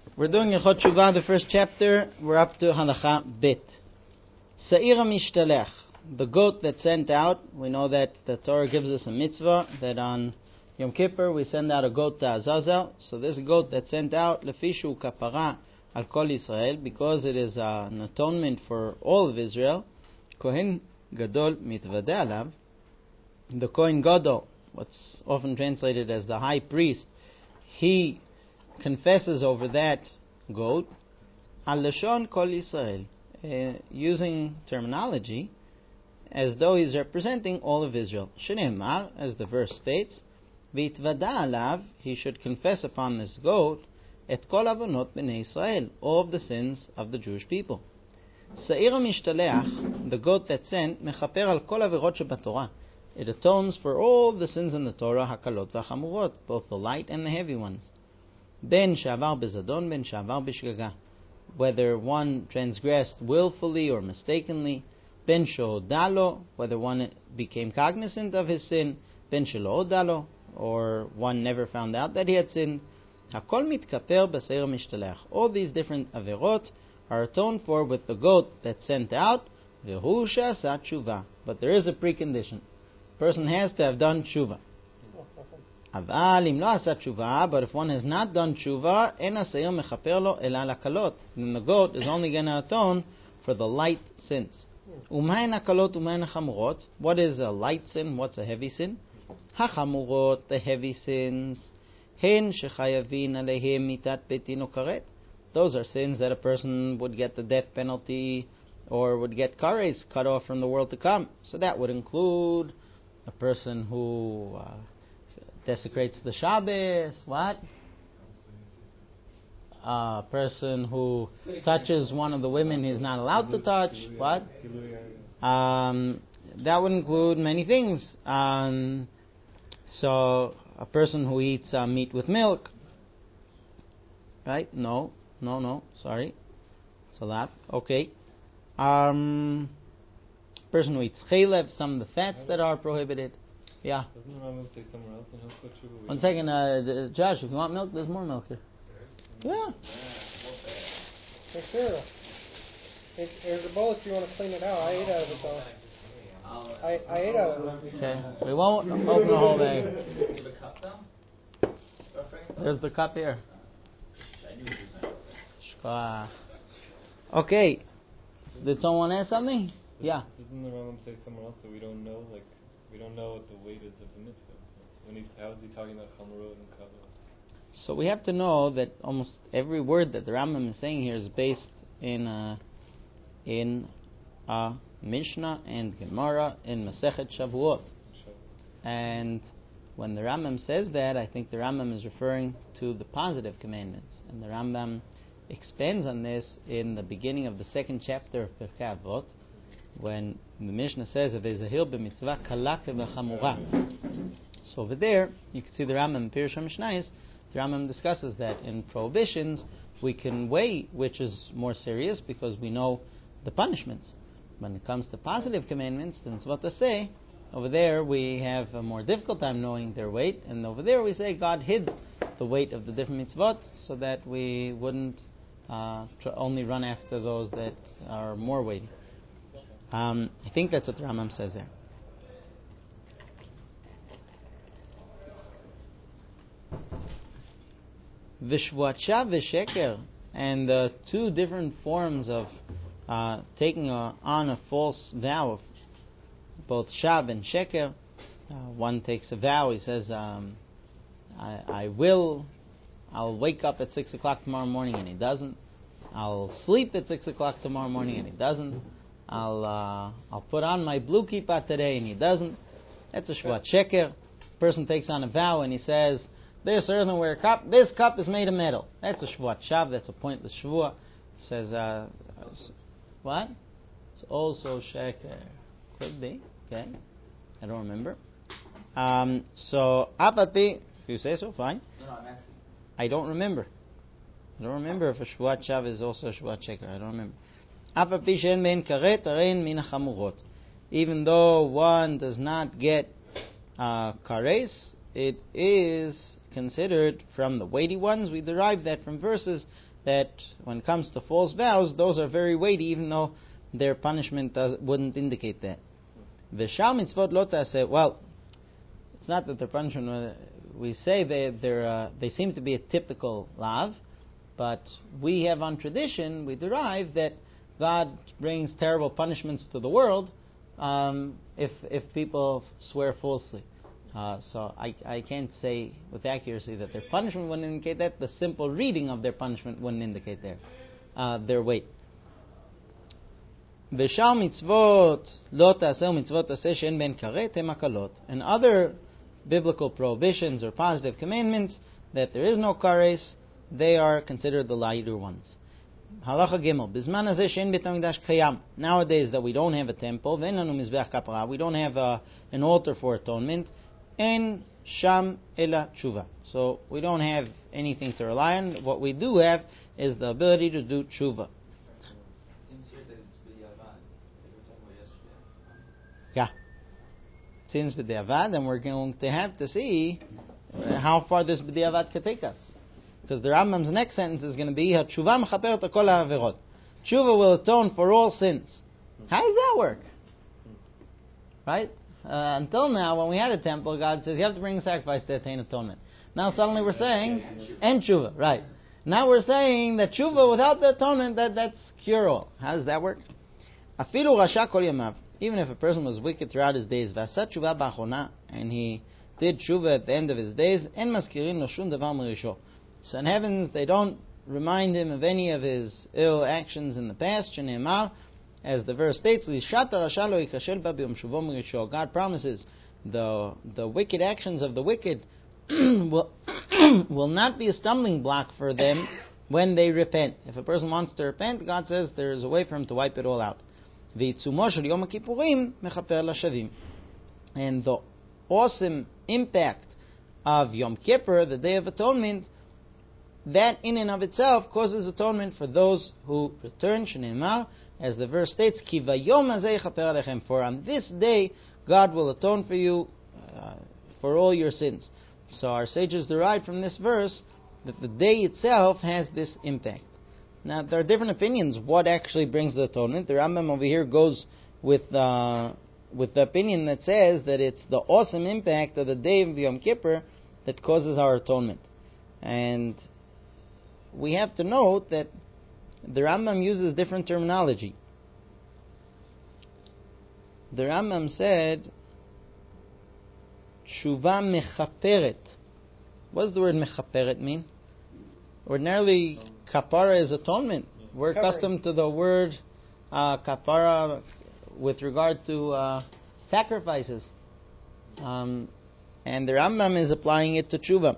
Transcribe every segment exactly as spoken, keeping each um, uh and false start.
We're doing Ilchot Teshuvah, the first chapter. We're up to Halacha Bet. Sa'ir HaMishtalech, the goat that sent out. We know that the Torah gives us a mitzvah that on Yom Kippur we send out a goat to Azazel. So this goat that sent out, Lefishu Kapara Al Kol Israel, because it is uh, an atonement for all of Israel. Kohen Gadol Mitvadeh Alav. The Kohen Gadol, what's often translated as the high priest, he confesses over that goat, al lashon kol Yisrael, uh, using terminology as though he's representing all of Israel. Shneimar, as the verse states, v'itvada alav, he should confess upon this goat, et kol avonot b'nei Israel, all of the sins of the Jewish people. Sa'ir HaMishtaleach, the goat that sent, mechaper al kol averot shebatorah, it atones for all the sins in the Torah, hakalot v'chamurot, both the light and the heavy ones. Ben shavar bezadon, ben shavar b'shgaga, whether one transgressed willfully or mistakenly. Ben shehodalo, whether one became cognizant of his sin. Ben shelo hodalo, or one never found out that he had sinned. Hakol mitkaper b'seir mishtalech. All these different averot are atoned for with the goat that sent out. V'hu she'asa tshuva. But there is a precondition. Person has to have done tshuva. Aval im lo asa tshuva, but if one has not done tshuva, en haseir mechaper lo ela lakalot, then the goat is only going to atone for the light sins. Umayin hakalot umayin hachamurot. What is a light sin? What's a heavy sin? Hachamurot, the heavy sins. Hen shechayavin alehem mitat betin o karet. Those are sins that a person would get the death penalty or would get kares, cut off from the world to come. So that would include a person who uh, desecrates the Shabbos, what? A person who touches one of the women he's not allowed to touch, what? Um, that would include many things. Um, so, a person who eats uh, meat with milk, right? No, no, no, sorry. Salat, okay. Um, person who eats chaylev, some of the fats that are prohibited. Yeah. Doesn't the Rambam say somewhere else in Hilchot Teshuvah? One second, uh, Josh, if you want milk, there's more milk here. Yeah. Hey, sure. It, there's a bowl if you want to clean it out. I ate out of it, though. I, I ate out of it. Okay. We won't open the whole bag. There's the cup here. Shkach. Okay. Did someone ask something? Yeah. Doesn't the Rambam say somewhere else that we don't know, like, we don't know what the weight is of the mitzvah? So when he's, how is he talking about chamurot and kavod? So we have to know that almost every word that the Rambam is saying here is based in a, in a Mishnah and Gemara in Masechet Shavuot. And when the Rambam says that, I think the Rambam is referring to the positive commandments. And the Rambam expands on this in the beginning of the second chapter of Pirkei Avot, when the Mishnah says, "V'ezahir b'mitzvah kala kev'chamura." So over there, you can see the Rambam in Pirush HaMishnayos. The Rambam discusses that in prohibitions we can weigh which is more serious because we know the punishments. When it comes to positive commandments, then it's what to say. Over there we have a more difficult time knowing their weight, and over there we say God hid the weight of the different mitzvot so that we wouldn't uh, tr- only run after those that are more weighty. Um, I think that's what the Rambam says there. Vishwacha v'sheker, and the two different forms of uh, taking a, on a false vow, of both shav and sheker. Uh, one takes a vow. He says, um, I, "I will. I'll wake up at six o'clock tomorrow morning," and he doesn't. "I'll sleep at six o'clock tomorrow morning," and he doesn't. I'll uh, I'll put on my blue kippah today, and he doesn't. That's a shvat sheker. Person takes on a vow and he says, "This earthenware cup, this cup is made of metal." That's a shvat shav. That's a pointless shvua. It says, uh, what? It's also sheker. Could be. Okay. I don't remember. Um, so, apati, if you say so, fine. No, no, I'm asking. I don't remember. I don't remember if a shvat shav is also a shvat sheker. I don't remember. Even though one does not get uh, kares, it is considered from the weighty ones. We derive that from verses that when it comes to false vows, those are very weighty, even though their punishment does, wouldn't indicate that. V'shal mitzvot lo ta'aseh. Well, it's not that their punishment. We say they they're, uh, they seem to be a typical lav, but we have on tradition we derive that God brings terrible punishments to the world um, if if people swear falsely. Uh, so I, I can't say with accuracy that their punishment wouldn't indicate that. The simple reading of their punishment wouldn't indicate their uh, their weight. V'shal mitzvot lo ta'aseh mitzvot ta'aseh she'en ben karet hem hakalot. And other biblical prohibitions or positive commandments that there is no kares, they are considered the lighter ones. Halacha Gimel. Bizman hazeh she'en beit hamikdash kayam. Nowadays that we don't have a temple, ve'en lanu mizbeach kapara, we don't have a, an altar for atonement. En sham ela tshuva. So we don't have anything to rely on. What we do have is the ability to do tshuva. Yeah. It seems b'diavad, and we're going to have to see how far this b'diavad can take us. Because the Rambam's next sentence is going to be tshuva mechaperet kol ha'averot. Tshuva will atone for all sins. How does that work? Right? Uh, until now, when we had a temple, God says you have to bring a sacrifice to attain atonement. Now suddenly we're saying, and tshuva, right. Now we're saying that tshuva without the atonement, that, that's cure-all. How does that work? Afilu rasha kol yamav. Even if a person was wicked throughout his days, v'asat tshuva b'achona, and he did tshuva at the end of his days, en maskirin lo shum davar mirisho. So in heavens, they don't remind him of any of his ill actions in the past. Shneimar, as the verse states, God promises the the wicked actions of the wicked will will not be a stumbling block for them when they repent. If a person wants to repent, God says there is a way for him to wipe it all out. And the awesome impact of Yom Kippur, the Day of Atonement, that in and of itself causes atonement for those who return. Shneimar, as the verse states, Ki vayom hazeh chaper alechem, for on this day God will atone for you uh, for all your sins. So our sages derive from this verse that the day itself has this impact. Now there are different opinions what actually brings the atonement. The Rambam over here goes with uh, with the opinion that says that it's the awesome impact of the day of Yom Kippur that causes our atonement. And we have to note that the Rambam uses different terminology. The Rambam said, Tshuva mechaperet. What does the word mechaperet mean? Ordinarily, kapara is atonement. We're Covering. accustomed to the word uh, kapara with regard to uh, sacrifices. Um, and the Rambam is applying it to tshuva.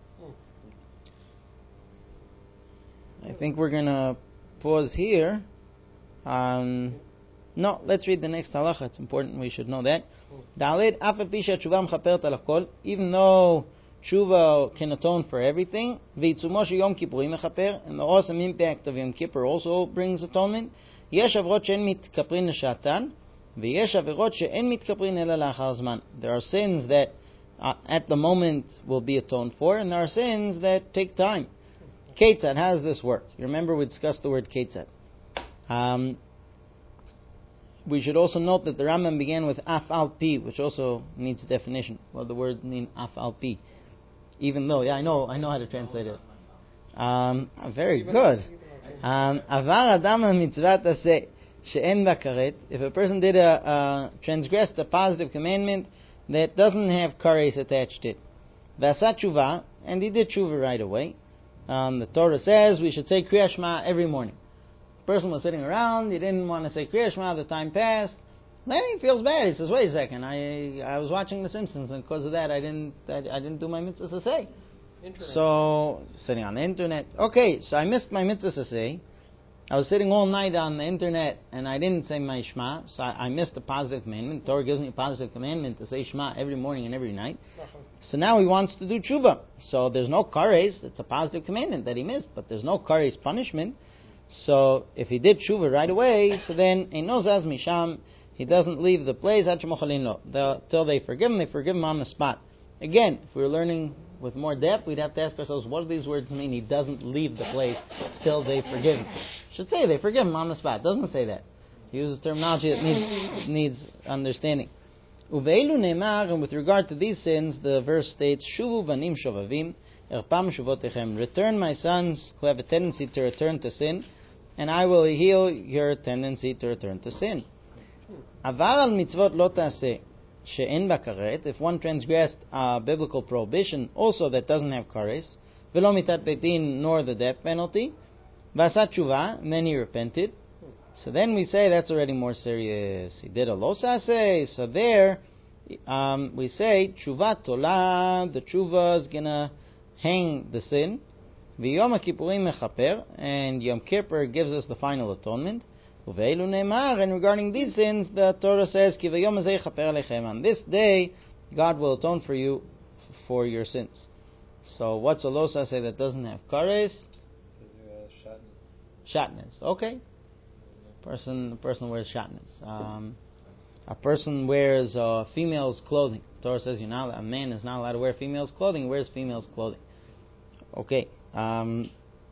I think we're going to pause here. Um, no, let's read the next halacha. It's important. We should know that. Daled, af al pi she'tshuva mechaperet al hakol, even though tshuva can atone for everything, v'itzumo she Yom Kippurim mechaper, and the awesome impact of Yom Kippur also brings atonement. Yesh avrot she'en mitkaprin l'shatan, v'yesh avrot she'en mitkaprin ela la'achar zman. There are sins that uh, at the moment will be atoned for, and there are sins that take time. Ketzad, how does this work? You remember we discussed the word Ketzad. Um, we should also note that the Rambam began with af al pi, which also needs a definition. What the word mean af al pi? Even though, yeah, I know, I know how to translate it. Um, very good. Avar adam mitzvat aseh she'en bakaret. If a person did a uh, transgressed a positive commandment that doesn't have kares attached to it, v'asat tshuva, and he did tshuva right away. Um, the Torah says we should say Kriya Shema every morning. The person was sitting around, he didn't want to say Kriya Shema, the time passed. Then he feels bad. He says, "Wait a second, I I was watching The Simpsons, and because of that, I didn't I, I didn't do my mitzvah to say." Internet. So sitting on the internet. Okay, so I missed my mitzvah to say. I was sitting all night on the internet, and I didn't say my Shema, so I, I missed a positive commandment. The Torah gives me a positive commandment to say Shema every morning and every night. So now he wants to do tshuva. So there's no kares. It's a positive commandment that he missed, but there's no kares punishment. So if he did tshuva right away, so then eino zaz misham, he doesn't leave the place until they forgive him. They forgive him on the spot. Again, if we're learning with more depth, we'd have to ask ourselves, what do these words mean? He doesn't leave the place till they forgive him. Should say they forgive him on the spot. Doesn't say that. He uses terminology that needs, needs understanding. Uveilu ne'emar, and with regard to these sins, the verse states, Shuvu banim shovavim, erpam shuvotechem. Return, my sons, who have a tendency to return to sin, and I will heal your tendency to return to sin. Avar al mitzvot lo ta'aseh, she'en ba karet, if one transgressed a biblical prohibition, also that doesn't have kares, velo mitat betin, nor the death penalty, v'asat tshuva, and then he repented, so then we say that's already more serious. He did a lo saseh, so there um, we say tshuva tola, the tshuva is gonna hang the sin, v'yom kippurim mechaper, and Yom Kippur gives us the final atonement. Uveilu ne'emar, and regarding these sins, the Torah says, Ki v'yom hazeh chaper alechem, on this day, God will atone for you f- for your sins. So what's a lo saseh that doesn't have kares? Shatnez. Okay. Person, person wears shatnez. Um, a person wears uh, female's clothing. The Torah says you're not, a man is not allowed to wear female's clothing. He wears female's clothing. Okay. Um,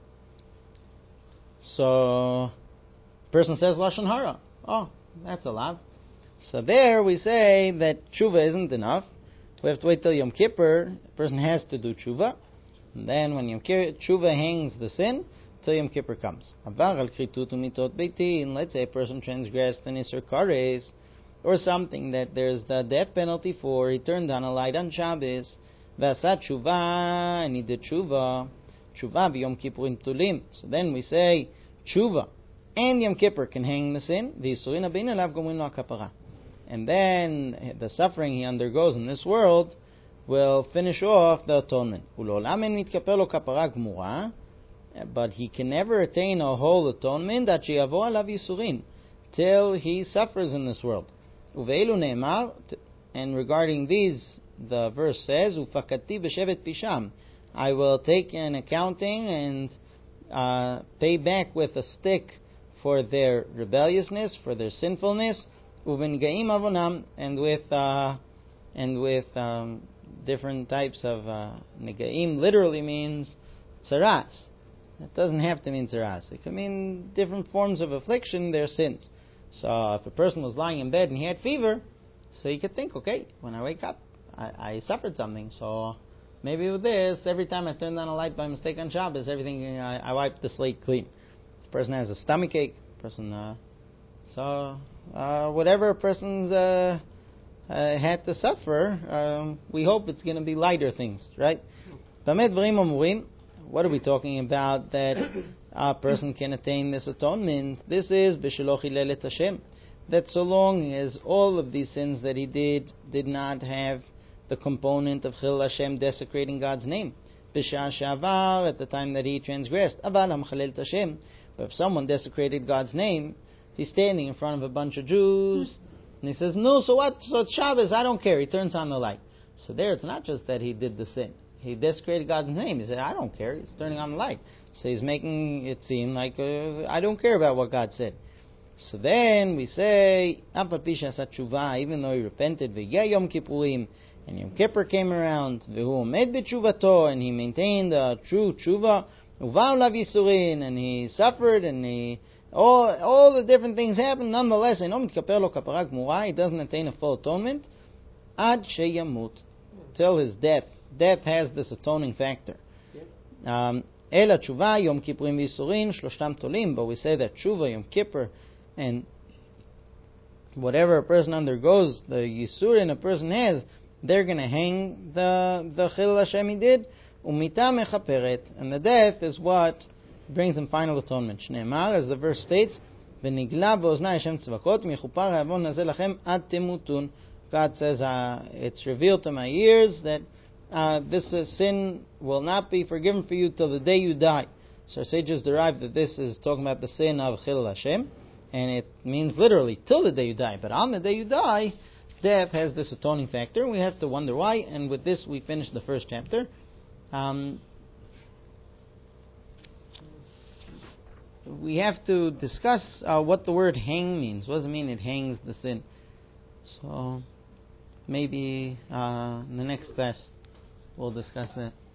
so, person says lashon hara. Oh, that's allowed. So there we say that tshuva isn't enough. We have to wait till Yom Kippur. The person has to do tshuva, and then when Yom Kippur tshuva hangs the sin, till Yom Kippur comes. Avar al kritud umitot beitin. Let's say a person transgressed an isur kares, or something that there's the death penalty for. He turned on a light on Shabbos, v'asat tshuva, and he did tshuva. Tshuva b'Yom Kippurim tulim. So then we say tshuva and Yom Kippur can hang the sin. V'yisurin abin alav gomin lo kapara. And then the suffering he undergoes in this world will finish off the atonement. U'lo'olam en mitkaper lo kapara gmura. But he can never attain a whole atonement that she'yavo alav yisurin, till he suffers in this world. Uveilu ne'emar, and regarding these, the verse says, Ufakati b'shevet pisham, I will take an accounting and uh, pay back with a stick for their rebelliousness, for their sinfulness, uvengaim avonam, and with uh, and with um, different types of uh, negaim. Literally means tsaras. It doesn't have to mean tzaras. It can mean different forms of affliction, they're sins. So if a person was lying in bed and he had fever, so he could think, okay, when I wake up, I, I suffered something. So maybe with this, every time I turn on a light by mistake on Shabbos, everything, I, I wipe the slate clean. The person has a stomach ache. Person, uh, so uh, whatever a person's uh, uh, had to suffer, um, we hope it's going to be lighter things, right? What are we talking about that a person can attain this atonement? This is b'shelo chilel et Hashem, that so long as all of these sins that he did did not have the component of chilel Hashem, desecrating God's name. B'shah shavar, at the time that he transgressed, aval hamchalel et Hashem. But if someone desecrated God's name, he's standing in front of a bunch of Jews, and he says, no, so what? So it's Shabbos, I don't care. He turns on the light. So there, it's not just that he did the sin. He desecrated God's name. He said, I don't care. He's turning on the light. So he's making it seem like, uh, I don't care about what God said. So then we say, even though he repented, Yom Kippurim, and Yom Kippur came around, and he maintained a true tshuva, and he suffered, and he, all, all the different things happened. Nonetheless, he doesn't attain a full atonement, ad sheyamut, till his death. Death has this atoning factor. Ela tshuva, Yom Kippurim v'Yisurin, shloshtam tolim. But we say that tshuva, Yom Kippur, and whatever a person undergoes, the Yisurin a person has, they're going to hang the the chilul Hashem he did. Umita mechaperet, and the death is what brings him final atonement. Shneimar, as the verse states, v'nigla b'oznai Hashem tzvakot michupar ha'avon hazeh lachem ad temutun. God says, uh, it's revealed to my ears that Uh, this uh, sin will not be forgiven for you till the day you die. So our sages derive that this is talking about the sin of chilul Hashem, and it means literally till the day you die. But on the day you die, death has this atoning factor. We have to wonder why. And with this, we finish the first chapter. Um, we have to discuss uh, what the word hang means. What does it mean? It hangs the sin. So maybe uh, in the next class. we'll discuss that.